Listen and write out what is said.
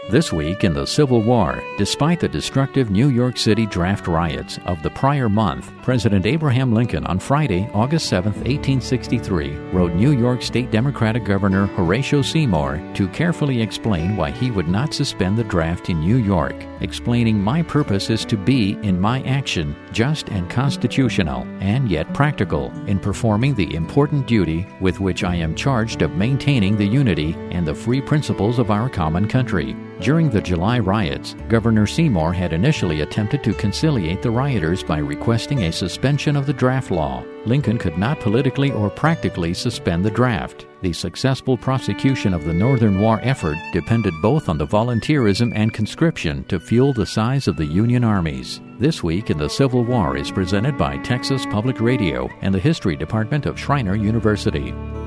This week in the Civil War, despite the destructive New York City draft riots of the prior month, President Abraham Lincoln on Friday, August 7, 1863, wrote New York State Democratic Governor Horatio Seymour to carefully explain why he would not suspend the draft in New York, explaining, "My purpose is to be, in my action, just and constitutional, and yet practical, in performing the important duty with which I am charged of maintaining the unity and the free principles of our common country." During the July riots, Governor Seymour had initially attempted to conciliate the rioters by requesting a suspension of the draft law. Lincoln could not politically or practically suspend the draft. The successful prosecution of the Northern War effort depended both on the volunteerism and conscription to fuel the size of the Union armies. This Week in the Civil War is presented by Texas Public Radio and the History Department of Schreiner University.